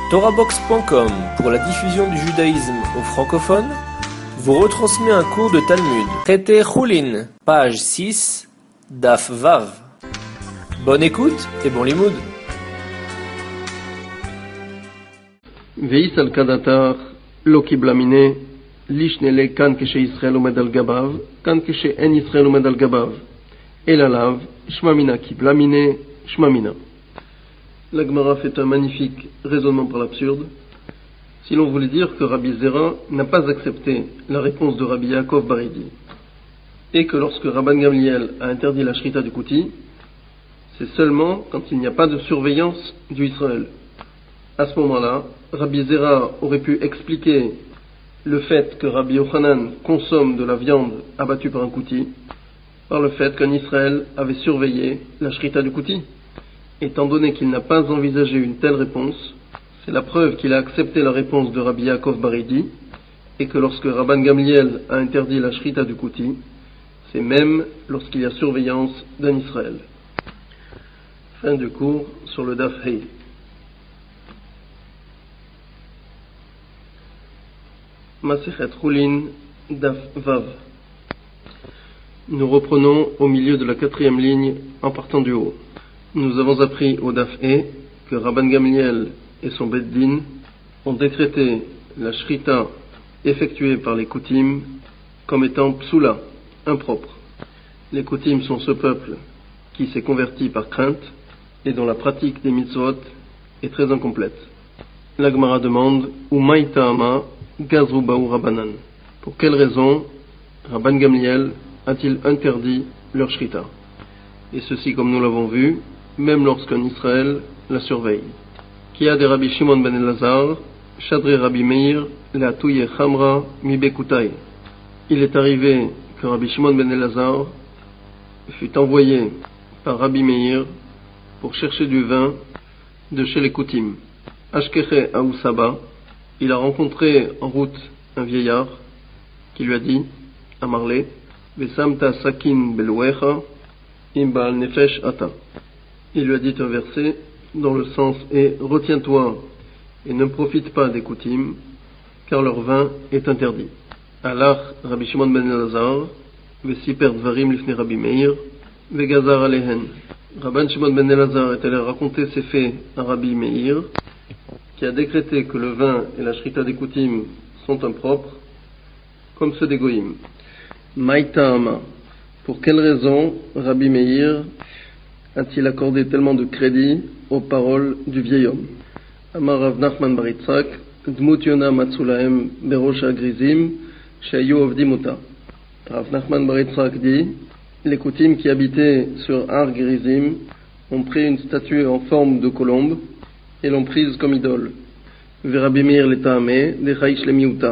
TorahBox.com, pour la diffusion du judaïsme aux francophones, vous retransmet un cours de Talmud. Traité Choulin, page 6, Daf Vav. Bonne écoute et bon limoud. Veis al kadatar lo kibla mine lishnele kan keshe Israël omed al gabav kan keshe en Israël omed al gabav el alav shmamina kibla mine shmamina. La Gemara fait un magnifique raisonnement par l'absurde. Si l'on voulait dire que Rabbi Zera n'a pas accepté la réponse de Rabbi Yaakov Baridi et que lorsque Rabban Gamliel a interdit la shrita du kouti, c'est seulement quand il n'y a pas de surveillance du Israël. À ce moment-là, Rabbi Zera aurait pu expliquer le fait que Rabbi Yochanan consomme de la viande abattue par un kouti par le fait qu'un Israël avait surveillé la shrita du kouti. Étant donné qu'il n'a pas envisagé une telle réponse, c'est la preuve qu'il a accepté la réponse de Rabbi Yaakov Baridi et que lorsque Rabban Gamliel a interdit la shrita du kouti, c'est même lorsqu'il y a surveillance d'un Israël. Fin du cours sur le Daf Hei. Masechet Choulin, Daf Vav. Nous reprenons au milieu de la 4e ligne en partant du haut. Nous avons appris au Daf He que Rabban Gamliel et son Beddin ont décrété la shrita effectuée par les Koutim comme étant psula, impropre. Les Koutim sont ce peuple qui s'est converti par crainte et dont la pratique des mitzvot est très incomplète. La Gemara demande Umaï ta'ama gazru ba'u Rabbanan. Pour quelle raison Rabban Gamliel a-t-il interdit leur shrita? Et ceci, comme nous l'avons vu, même lorsqu'un Israël la surveille. Qui a des Rabbi Shimon ben Elazar, Shadri Rabbi Meir, la touye Chamra mi Bekutai. Il est arrivé que Rabbi Shimon ben Elazar fut envoyé par Rabbi Meir pour chercher du vin de chez les Koutim. Ashkeche Aousaba, il a rencontré en route un vieillard qui lui a dit, à Marley, Vesamta Sakin Belouecha, Imbal Nefesh Ata. Il lui a dit un verset dont le sens est retiens-toi et ne profite pas des Koutim, car leur vin est interdit. Alach Rabbi Shimon ben Elazar, Vesiper Dvarim Lifne Rabbi Meir, Vegazar Alehen. Rabban Shimon ben Elazar est allé raconter ses faits à Rabbi Meir, qui a décrété que le vin et la shrita des Koutim sont impropres, comme ceux des Goïm. Maïta'ama. Pour quelle raison Rabbi Meir a-t-il accordé tellement de crédit aux paroles du vieil homme? Amar Rav Nachman bar Yitzhak, Dmut Yona Matsulahem Berosha Grizim, Shayu Ovdimuta. Rav Nachman bar Yitzhak dit, les Koutim qui habitaient sur Har Grizim ont pris une statue en forme de colombe et l'ont prise comme idole. Rabbi Meir l'Etahame, Dechaïch le Miuta.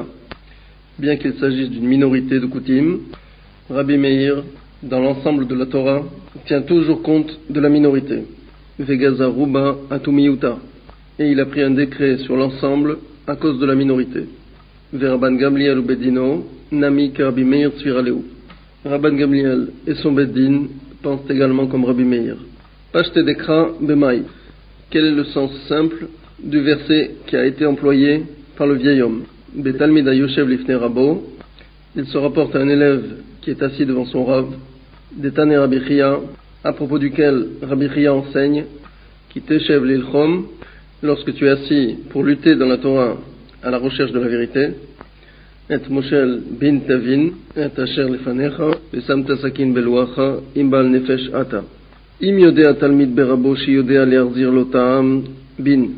Bien qu'il s'agisse d'une minorité de Koutim, Rabbi Meir, dans l'ensemble de la Torah, tient toujours compte de la minorité. Vegaza Ruba Atumiyuta. Et il a pris un décret sur l'ensemble à cause de la minorité. Rabban Gamliel ou Bedino, Nami Rabbi Meir Tzviraleu. Rabban Gamliel et son Beddin pensent également comme Rabbi Meir. Pashte Dekra Bemai. Quel est le sens simple du verset qui a été employé par le vieil homme? Betalmida Yoshev Lifne Rabo. Il se rapporte à un élève qui est assis devant son Rav, d'Etane Rabbi Chia, à propos duquel Rabbi Chia enseigne, qui t'échev l'ilchom, lorsque tu es assis pour lutter dans la Torah à la recherche de la vérité, et Moshel bin Tavin, et Asher lefanecha, et Samta Sakin beluacha, imbal nefesh ata. Im yodea talmid berabo shi yodea le'arzir lotaam bin.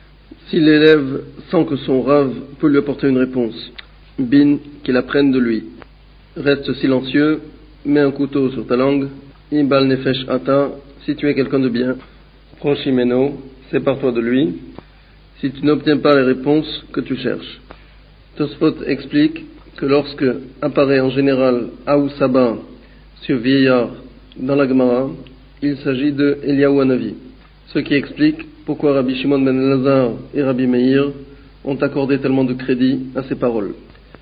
Si l'élève sent que son Rav peut lui apporter une réponse, bin, qu'il apprenne de lui. Reste silencieux, mets un couteau sur ta langue, imbal nefesh ata, si tu es quelqu'un de bien. Prochimeno, sépare-toi de lui, si tu n'obtiens pas les réponses que tu cherches. Tosfot explique que lorsque apparaît en général Aousaba, ce vieillard, dans la Gemara, il s'agit de Eliyahu Hanavi. Ce qui explique pourquoi Rabbi Shimon ben Elazar et Rabbi Meir ont accordé tellement de crédit à ces paroles.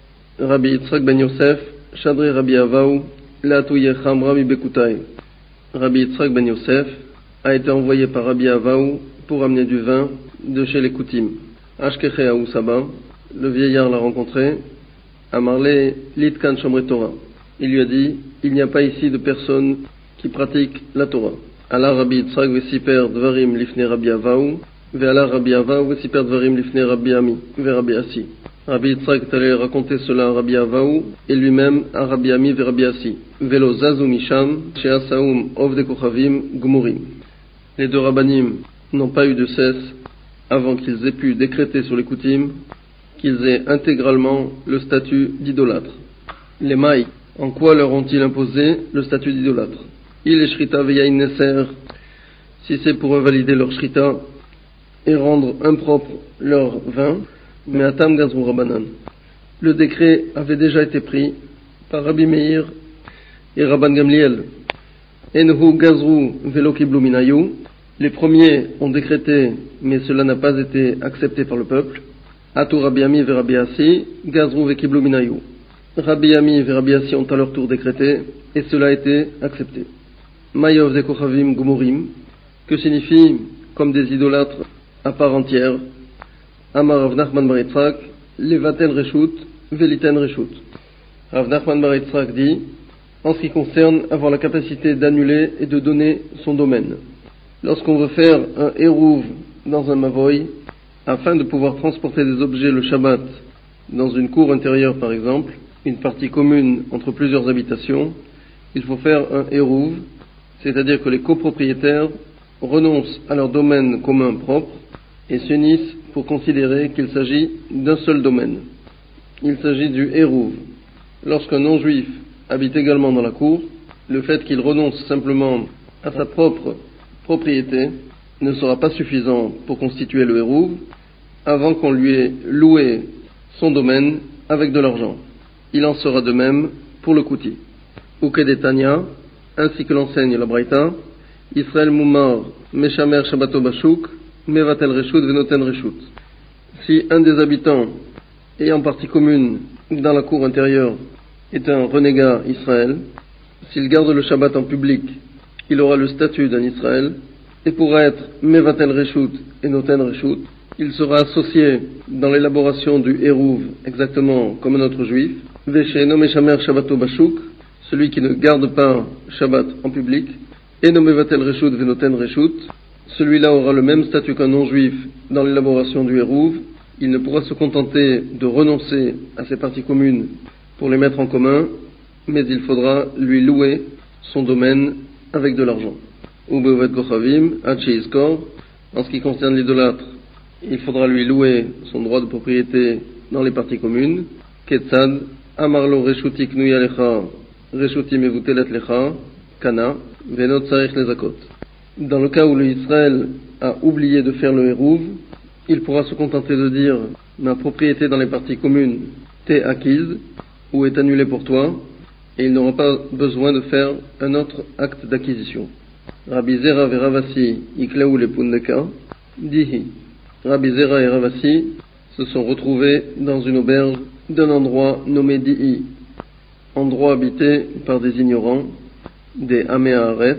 Rabbi Yitzhak ben Yosef, Shadri Rabbi Avaou, Latouye Chamra mi Bekutai. Rabbi Yitzhak ben Yosef a été envoyé par Rabbi Avaou pour amener du vin de chez les Koutim. Ashkeche ou Saba, le vieillard l'a rencontré, Amarle Litkan Shomre Torah. Il lui a dit, il n'y a pas ici de personne qui pratique la Torah. Allah Rabbi Yitzhak vesiper dvarim lifne Rabbi Avaou, ve'ala Rabbi Avaou vesiper dvarim lifne Rabbi Ami, ve Rabbi Asi. Rabbi Yitzhak est allé raconter cela à Rabbi Avaou, et lui-même à Rabbi Ami ve Rabbi Asi. Velo zazu misham, she'asaum ovde kochavim gumurim. Les deux rabbanim n'ont pas eu de cesse, avant qu'ils aient pu décréter sur les coutumes, qu'ils aient intégralement le statut d'idolâtre. Les maïs, en quoi leur ont-ils imposé le statut d'idolâtre? Il est shrita veyain neser, si c'est pour invalider leur shrita et rendre impropre leur vin, mais atam gazrou rabbanan. Le décret avait déjà été pris par Rabbi Meir et Rabban Gamliel. Enhu gazrou velo kiblu minayu. Les premiers ont décrété, mais cela n'a pas été accepté par le peuple. Atu Rabbi Ami ve Rabbi Asi, gazrou ve kiblu minayu. Rabbi Ami et Rabbi Asi ont à leur tour décrété, et cela a été accepté. Mayov de Kochavim Gumurim, que signifie comme des idolâtres à part entière. Amar Rav Nachman bar Yitzhak, Levaten Reshut, Veliten Reshut. Rav Nachman bar Yitzhak dit, en ce qui concerne avoir la capacité d'annuler et de donner son domaine. Lorsqu'on veut faire un hérouv dans un mavoy, afin de pouvoir transporter des objets le Shabbat dans une cour intérieure par exemple, une partie commune entre plusieurs habitations, il faut faire un hérouv, c'est-à-dire que les copropriétaires renoncent à leur domaine commun propre et s'unissent pour considérer qu'il s'agit d'un seul domaine. Il s'agit du hérouv. Lorsqu'un non-juif habite également dans la cour, le fait qu'il renonce simplement à sa propre propriété ne sera pas suffisant pour constituer le hérouv avant qu'on lui ait loué son domaine avec de l'argent. Il en sera de même pour le kouti. Ukedetania, ainsi que l'enseigne la Braïta, Israël Moumar, Meshamer Shabbato Bashuk, Mevatel Reshut, Venoten Reshut. Si un des habitants ayant partie commune dans la cour intérieure est un renégat Israël, s'il garde le Shabbat en public, il aura le statut d'un Israël et pourra être Mevatel Reshut et Noten Reshut. Il sera associé dans l'élaboration du hérouv exactement comme un autre juif. Vesheino Meshamer Shabbato Bashuk, celui qui ne garde pas Shabbat en public, et no Mevatel Reshut Venoten Reshut, celui-là aura le même statut qu'un non-juif dans l'élaboration du hérouv. Il ne pourra se contenter de renoncer à ses parties communes pour les mettre en commun, mais il faudra lui louer son domaine avec de l'argent. Ubevet Kochavim, Hatcheizkor, en ce qui concerne l'idolâtre, il faudra lui louer son droit de propriété dans les parties communes. Ketzad, Amarlo Reshuti Knuya Lecha, Reshuti Mevutelet Lecha, Kana, Venot Sarich Lezakot. Dans le cas où l'Israël a oublié de faire le hérouv, il pourra se contenter de dire ma propriété dans les parties communes t'est acquise ou est annulée pour toi, et il n'aura pas besoin de faire un autre acte d'acquisition. Rabbi Zera et Ravasi Iklaou le Pundeka, Dihi. Rabbi Zera et Ravasi se sont retrouvés dans une auberge d'un endroit nommé Dihi, endroit habité par des ignorants, des Améharetz,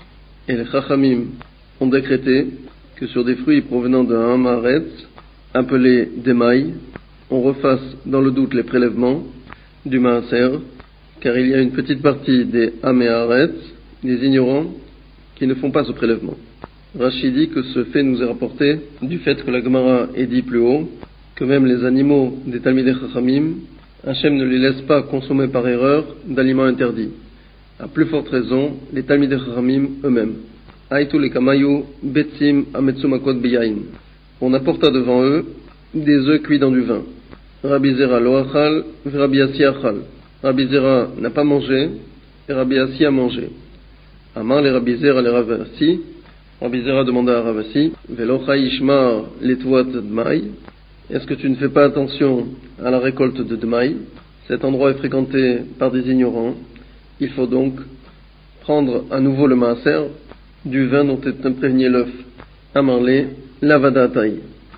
et les Chachamim ont décrété que sur des fruits provenant d'un Améharetz, appelés des mailles, on refasse dans le doute les prélèvements du Maaser, car il y a une petite partie des Améharetz, des ignorants, qui ne font pas ce prélèvement. Rashi dit que ce fait nous est rapporté du fait que la Gemara est dit plus haut, que même les animaux des Talmidei Chachamim, Hachem ne les laisse pas consommer par erreur d'aliments interdits. À plus forte raison, les Talmidei Chachamim eux-mêmes. Aïtou les Kamayu, Betsim, Ametsumakot Beyain. On apporta devant eux des œufs cuits dans du vin. Rabbi Zera lo achal, Rabbi Asi achal. Rabbi Zera n'a pas mangé, et Rabbi Asi a mangé. Amar les Rabbi Zera les Ravasi. Rabbi Zera demanda à Ravasi, Velocha Ishmar l'etoit d'Maï. Est-ce que tu ne fais pas attention à la récolte de Dmaï? Cet endroit est fréquenté par des ignorants. Il faut donc prendre à nouveau le maaser du vin dont est imprégné l'œuf. Amarle, lavada taï.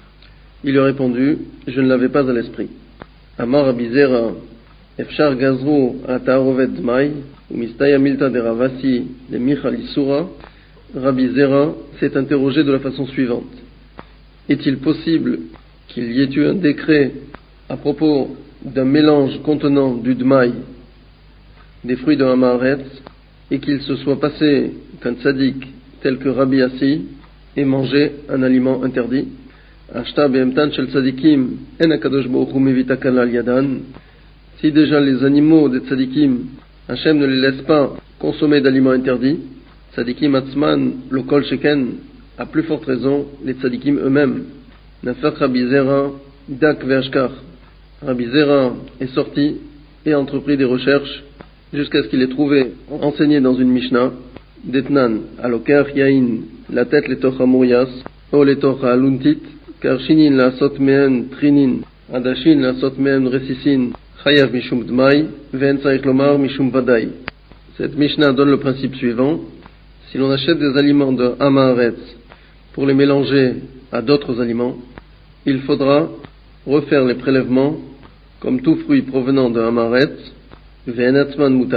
Il lui a répondu, je ne l'avais pas à l'esprit. Amar Rabbi Zera, efshar gazru atarovet d'maï, ou mistaya milta de Ravasi, le michal isura. Rabbi Zera s'est interrogé de la façon suivante. Est-il possible qu'il y ait eu un décret à propos d'un mélange contenant du dmaï, des fruits de Hamaretz, et qu'il se soit passé qu'un tzaddik tel que Rabbi Assi ait mangé un aliment interdit. Ashta be'emtan shel tzadikim en hakadosh baruch hu mevi takala al yadan. Si déjà les animaux des tzadikim, Hachem ne les laisse pas consommer d'aliments interdits, tzadikim atzman lo kol sheken, à plus forte raison les tzadikim eux-mêmes. Nafak Rabbi Zera dak ve'ashkar. Rabbi Zera est sorti et a entrepris des recherches jusqu'à ce qu'il ait trouvé enseigné dans une Mishnah Detnan aloker yain la tête les toch amurias o les toch aluntit car shinin la sot mehen trinin adashin la sot mehen resisin chayav mishum dmai ven tzarich lomar mishum vadai. Cette Mishnah donne le principe suivant: si l'on achète des aliments de Hamaretz pour les mélanger à d'autres aliments, il faudra refaire les prélèvements comme tout fruit provenant de Hamaretz. Mais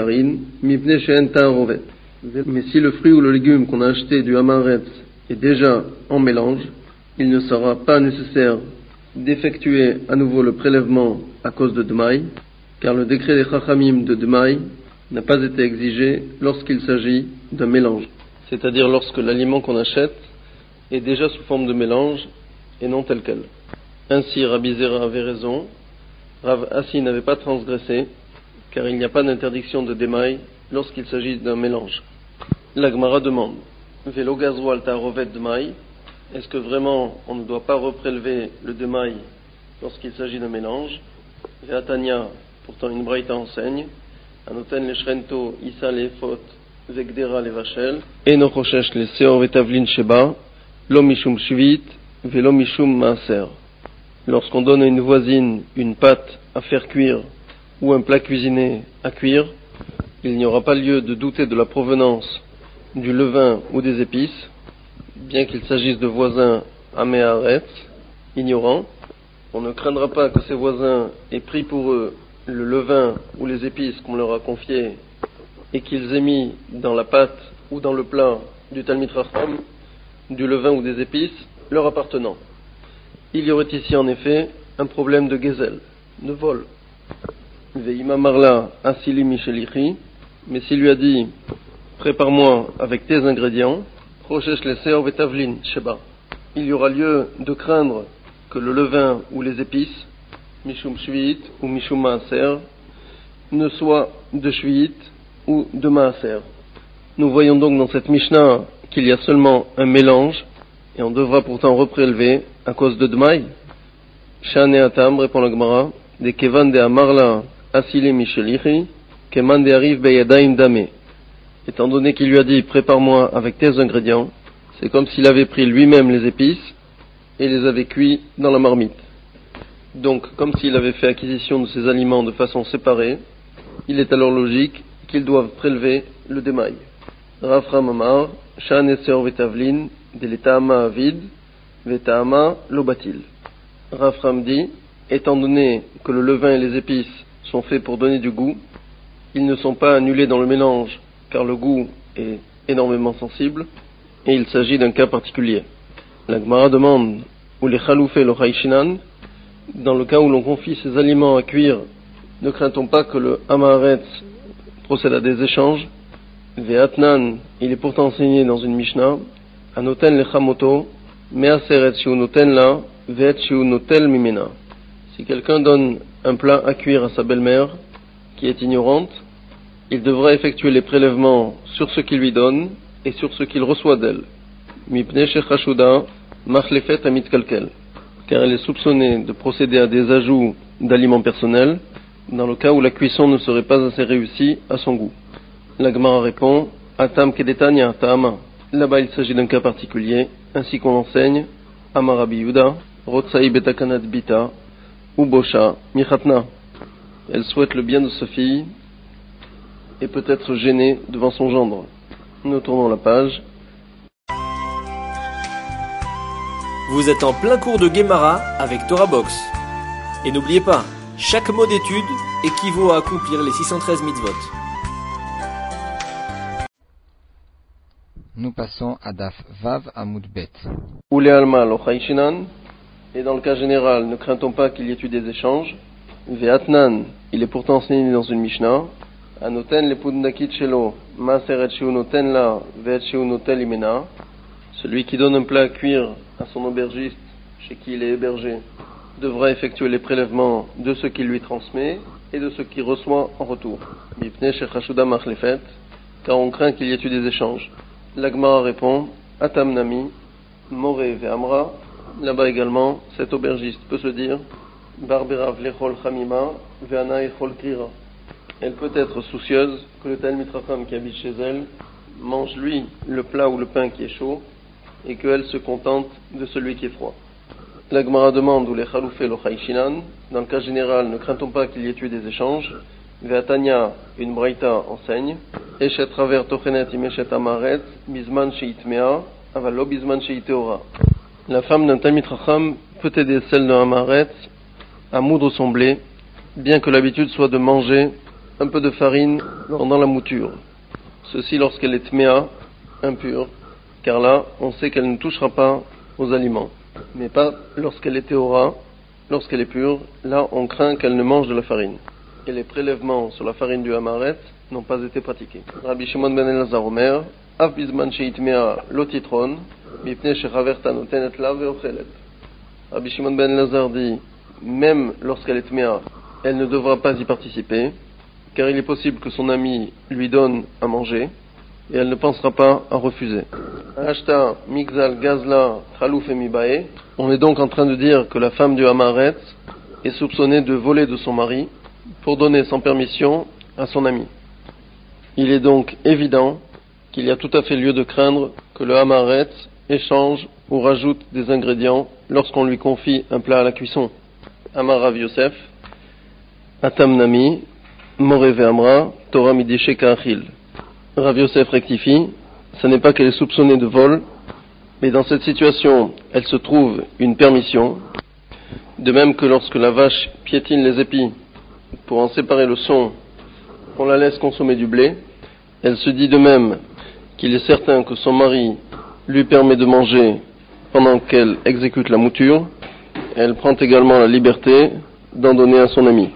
si le fruit ou le légume qu'on a acheté du Hamaretz est déjà en mélange, il ne sera pas nécessaire d'effectuer à nouveau le prélèvement à cause de Dmaï, car le décret des Chachamim de Dmaï n'a pas été exigé lorsqu'il s'agit d'un mélange. C'est-à-dire lorsque l'aliment qu'on achète est déjà sous forme de mélange et non tel quel. Ainsi Rabbi Zera avait raison, Rav Assi n'avait pas transgressé, car il n'y a pas d'interdiction de démaï lorsqu'il s'agit d'un mélange. La Gemara demande: Velo gazro al ta'rovet démaï, est-ce que vraiment on ne doit pas reprélever le démaï lorsqu'il s'agit d'un mélange? Ve'atania, pourtant une braïta enseigne: Anoten le shrento isa le efot vegdera le vachel eno choshesh le seor vetavlin sheba lo mishum shvit velo mishum maaser. Lorsqu'on donne à une voisine une pâte à faire cuire ou un plat cuisiné à cuire, il n'y aura pas lieu de douter de la provenance du levain ou des épices, bien qu'il s'agisse de voisins améharetz, ignorants. On ne craindra pas que ces voisins aient pris pour eux le levain ou les épices qu'on leur a confiés et qu'ils aient mis dans la pâte ou dans le plat du Talmid Chacham du levain ou des épices leur appartenant. Il y aurait ici en effet un problème de gezel, de vol. Ve'ima marla asili mishelichi, mais s'il lui a dit: prépare-moi avec tes ingrédients, rochesh leser vetavlin sheba, il y aura lieu de craindre que le levain ou les épices, mishum shviit ou mishum maaser, ne soient de shviit ou de maaser. Nous voyons donc dans cette Mishnah qu'il y a seulement un mélange, et on devra pourtant reprélever à cause de Dmaï. Shane atam, répond la Gemara, de kevan de amarla asile mishelichi, keman de arrive beyadaim dame. Étant donné qu'il lui a dit: prépare-moi avec tes ingrédients, c'est comme s'il avait pris lui-même les épices et les avait cuits dans la marmite. Donc, comme s'il avait fait acquisition de ces aliments de façon séparée, il est alors logique qu'ils doivent prélever le démaï. Rafram amar, shan eser vetavlin, de l'etama avid, vetama lobatil. Rafram dit: étant donné que le levain et les épices sont faits pour donner du goût, ils ne sont pas annulés dans le mélange, car le goût est énormément sensible, et il s'agit d'un cas particulier. La Gemara demande: ou les chaloufé le haïchinan, dans le cas où l'on confie ces aliments à cuire, ne craint-on pas que le hamaretz procède à des échanges? Ve'atnan, il est pourtant enseigné dans une Mishnah: Anoten lechamoto, me'aseret shiu noten la, ve'et shiu notel mimena. Si quelqu'un donne un plat à cuire à sa belle-mère, qui est ignorante, il devra effectuer les prélèvements sur ce qu'il lui donne et sur ce qu'il reçoit d'elle. Mipne shechashuda, machlefet amit kalkel. Car elle est soupçonnée de procéder à des ajouts d'aliments personnels, dans le cas où la cuisson ne serait pas assez réussie à son goût. La Gemara répond: Atam kedetanya ta'ama. Là-bas il s'agit d'un cas particulier, ainsi qu'on l'enseigne: Amarabi Yuda, Rotsai betakanat bita, Ubosha michatna. Elle souhaite le bien de sa fille et peut être gênée devant son gendre. Nous tournons la page. Vous êtes en plein cours de Gemara avec Torah Box. Et n'oubliez pas, chaque mot d'étude équivaut à accomplir les 613 mitzvot. Nous passons à Daf Vav Amud Bet. Ule alma lo chayshinan, Et dans le cas général, ne craint-on pas qu'il y ait eu des échanges? Ve'atnan, il est pourtant enseigné dans une Mishnah. Anoten lepudnakit shelo, maaser et sheunoten la, ve'et sheunotel imena. Celui qui donne un plat à cuire à son aubergiste, chez qui il est hébergé, devra effectuer les prélèvements de ce qu'il lui transmet et de ce qu'il reçoit en retour. Mipnei shechashuda machlefet, car on craint qu'il y ait eu des échanges. L'Agmara répond, Atam nami, more ve'amra. Là-bas également, cet aubergiste peut se dire, Barberav lechol chamima, ve'ana echol krira. Elle peut être soucieuse que le Talmid Chacham qui habite chez elle mange lui le plat ou le pain qui est chaud et qu'elle se contente de celui qui est froid. La Gemara demande où les chaloufé lo chayshinan. Dans le cas général, ne craint-on pas qu'il y ait eu des échanges? Ve'atanya, une braïta enseigne. Eshet traver tochenet imeshet amaret, bisman sheitmea, avalo bisman sheiteora. La femme d'un Talmid Chacham peut aider celle d'un amaret à moudre son blé, bien que l'habitude soit de manger un peu de farine pendant la mouture. Ceci lorsqu'elle est tmea, impure, car là, on sait qu'elle ne touchera pas aux aliments. Mais pas lorsqu'elle est théora, lorsqu'elle est pure, là on craint qu'elle ne mange de la farine. Et les prélèvements sur la farine du hamaret n'ont pas été pratiqués. Rabbi Shimon ben Elazar Omer, Av bizman sheitmea lo titron, mipnei shechaverta notenet la ve'ochelet. Rabbi Shimon ben Elazar dit, même lorsqu'elle est tmea, elle ne devra pas y participer, car il est possible que son ami lui donne à manger, et elle ne pensera pas à refuser. Ashta, Migzal, Gazla, Khalouf et Mibae. On est donc en train de dire que la femme du Hamaret est soupçonnée de voler de son mari pour donner sans permission à son ami. Il est donc évident qu'il y a tout à fait lieu de craindre que le Hamaret échange ou rajoute des ingrédients lorsqu'on lui confie un plat à la cuisson. Amar Rav Yosef, Atam Nami, Moreve Amra, Torah Midishe Ka'achil. Rav Yosef rectifie, ce n'est pas qu'elle est soupçonnée de vol, mais dans cette situation, elle se trouve une permission, de même que lorsque la vache piétine les épis pour en séparer le son, on la laisse consommer du blé, elle se dit de même qu'il est certain que son mari lui permet de manger pendant qu'elle exécute la mouture, et elle prend également la liberté d'en donner à son ami.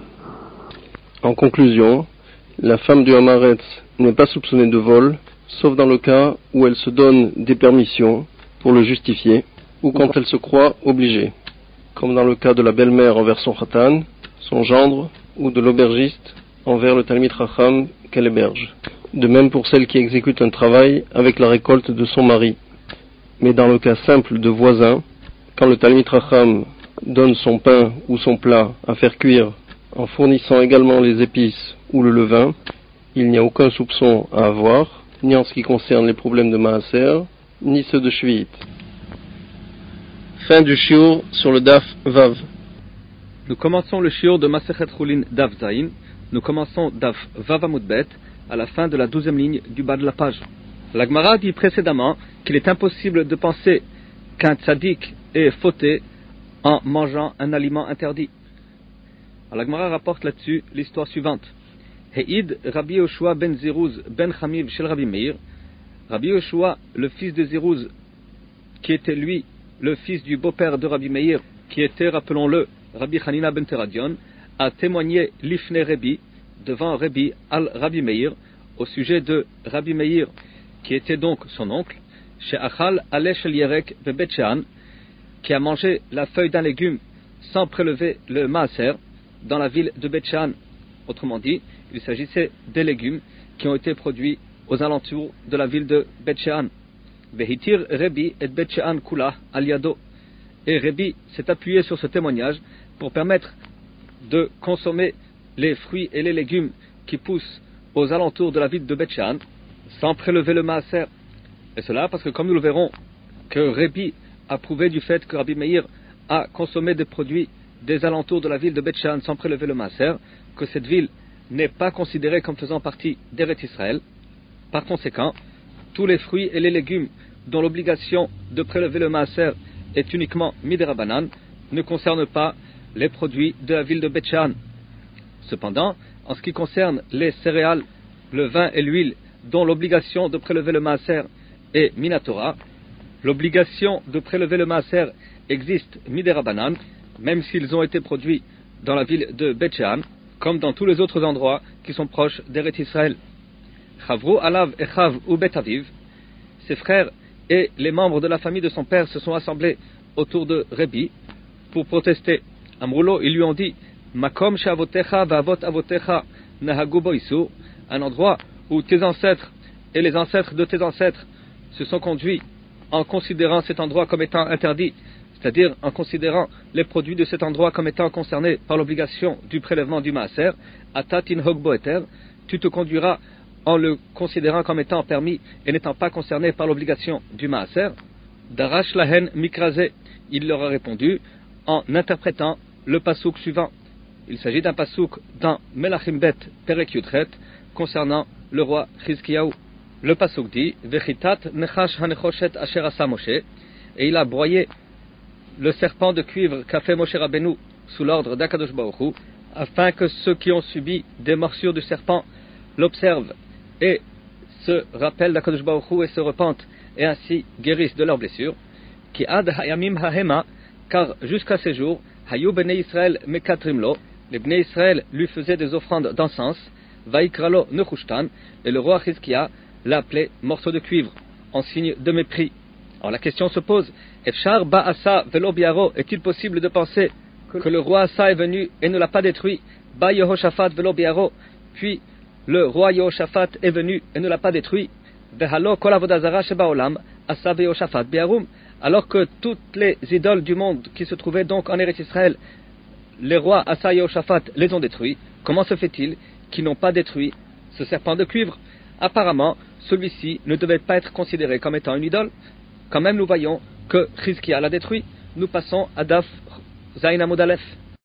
En conclusion, la femme du Hamaret n'est pas soupçonnée de vol, sauf dans le cas où elle se donne des permissions pour le justifier, ou quand elle se croit obligée, comme dans le cas de la belle-mère envers son khatan, son gendre, ou de l'aubergiste envers le Talmid Chacham qu'elle héberge. De même pour celle qui exécute un travail avec la récolte de son mari. Mais dans le cas simple de voisin, quand le Talmid Chacham donne son pain ou son plat à faire cuire en fournissant également les épices ou le levain, il n'y a aucun soupçon à avoir, ni en ce qui concerne les problèmes de Maaser, ni ceux de Shvi'it. Fin du shiur sur le Daf Vav. Nous commençons le shiur de Masechet Chulin Daf Zayin. Nous commençons Daf Vav Amud Bet à la fin de la 12e ligne du bas de la page. La Gemara dit précédemment qu'il est impossible de penser qu'un tzaddik est fauté en mangeant un aliment interdit. La Gemara rapporte là-dessus l'histoire suivante. He'id Rabbi Yoshua ben Ziruz ben Chamiv shel Rabbi Meir. Rabbi Yoshua, le fils de Ziruz, qui était lui le fils du beau-père de Rabbi Meir, qui était, rappelons-le, Rabbi Hanina ben Teradion, a témoigné l'Ifne Rabbi, devant Rabbi al-Rabbi Meir, au sujet de Rabbi Meir, qui était donc son oncle, chez Achal Ale shel Yerek de Bet Shean, qui a mangé la feuille d'un légume sans prélever le maaser dans la ville de Bet Shean. Autrement dit, il s'agissait des légumes qui ont été produits aux alentours de la ville de Bet Shean. Vehitir Rabbi et Bet Shean kula al yado. Et Rabbi s'est appuyé sur ce témoignage pour permettre de consommer les fruits et les légumes qui poussent aux alentours de la ville de Bet Shean sans prélever le maaser. Et cela parce que, comme nous le verrons, que Rabbi a prouvé du fait que Rabbi Meir a consommé des produits des alentours de la ville de Bet Shean sans prélever le maaser, que cette ville n'est pas considérée comme faisant partie d'Eretz Israël. Par conséquent, tous les fruits et les légumes dont l'obligation de prélever le maaser est uniquement midrabanan ne concernent pas les produits de la ville de Bet Shean. Cependant, en ce qui concerne les céréales, le vin et l'huile dont l'obligation de prélever le maaser est minatora, l'obligation de prélever le maaser existent midérabanan, même s'ils ont été produits dans la ville de Beth Shean, comme dans tous les autres endroits qui sont proches d'Eretz Israël. Chavru alav echav ou Bet Aviv, ses frères et les membres de la famille de son père se sont assemblés autour de Rébi pour protester. Amroulo, ils lui ont dit, Makom she'avotecha va'avot avotecha nahagu bo isur, un endroit où tes ancêtres et les ancêtres de tes ancêtres se sont conduits en considérant cet endroit comme étant interdit, c'est-à-dire en considérant les produits de cet endroit comme étant concernés par l'obligation du prélèvement du maaser, atatin hogbo eter, tu te conduiras en le considérant comme étant permis et n'étant pas concerné par l'obligation du maaser. Darash lahen mikraze, il leur a répondu en interprétant le pasouk suivant. Il s'agit d'un pasouk dans Melachim Bet Perek Yudchet concernant le roi Chizkiyahu. Le pasouk dit Vechitat nechash hanechoshet asher asa Moshe, et il a broyé le serpent de cuivre qu'a fait Moshe Rabbeinu sous l'ordre d'Akadosh Baruch Hu, afin que ceux qui ont subi des morsures du serpent l'observent et se rappellent d'Akadosh Baruch Hu et se repentent et ainsi guérissent de leurs blessures. Ki ad hayamim hahema, car jusqu'à ces jours, hayu bnei Israël mekatrimlo, les bnei Israël lui faisaient des offrandes d'encens, vaikralo nechushtan, et le roi Chizkiya l'a appelé morceau de cuivre, en signe de mépris. Alors la question se pose, Efshar ba asa velo biaro, est-il possible de penser que le roi Asa est venu et ne l'a pas détruit, ba Yehoshaphat velo biaro, puis le roi Yehoshaphat est venu et ne l'a pas détruit, vehalo kol avodazara sheba olam, asa veYehoshaphat biarum, alors que toutes les idoles du monde qui se trouvaient donc en Eretz Israël, les rois Asa et Yehoshaphat les ont détruits. Comment se fait-il qu'ils n'ont pas détruit ce serpent de cuivre? Apparemment, celui-ci ne devait pas être considéré comme étant une idole. Quand même, nous voyons que Chizkiya l'a détruit. Nous passons à Daf Zayin Amud Aleph.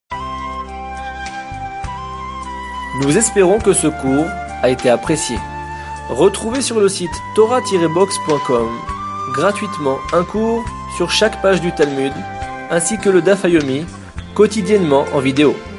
Nous espérons que ce cours a été apprécié. Retrouvez sur le site torah-box.com gratuitement un cours sur chaque page du Talmud, ainsi que le Daf Yomi, quotidiennement en vidéo.